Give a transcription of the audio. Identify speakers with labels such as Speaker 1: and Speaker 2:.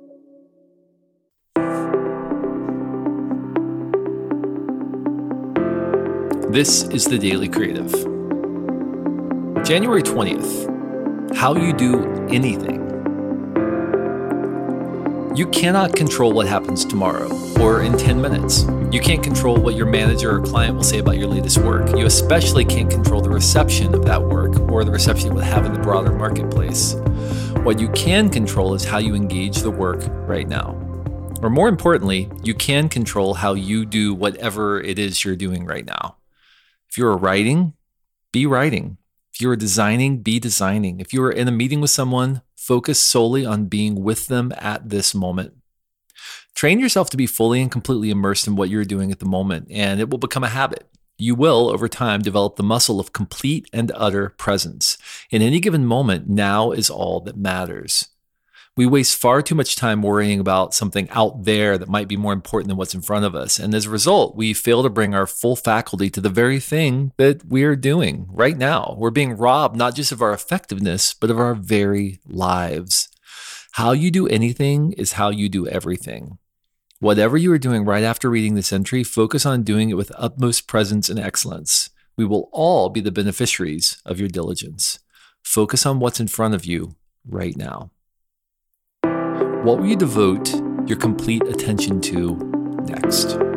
Speaker 1: This is the Daily Creative. January 20th. How you do anything. You cannot control what happens tomorrow or in 10 minutes. You can't control what your manager or client will say about your latest work. You especially can't control the reception of that work or the reception it will have in the broader marketplace. What you can control is how you engage the work right now. Or more importantly, you can control how you do whatever it is you're doing right now. If you're writing, be writing. If you're designing, be designing. If you are in a meeting with someone, focus solely on being with them at this moment. Train yourself to be fully and completely immersed in what you're doing at the moment, and it will become a habit. You will, over time, develop the muscle of complete and utter presence. In any given moment, now is all that matters. We waste far too much time worrying about something out there that might be more important than what's in front of us. And as a result, we fail to bring our full faculty to the very thing that we're doing right now. We're being robbed not just of our effectiveness, but of our very lives. How you do anything is how you do everything. Whatever you are doing right after reading this entry, focus on doing it with utmost presence and excellence. We will all be the beneficiaries of your diligence. Focus on what's in front of you right now. What will you devote your complete attention to next?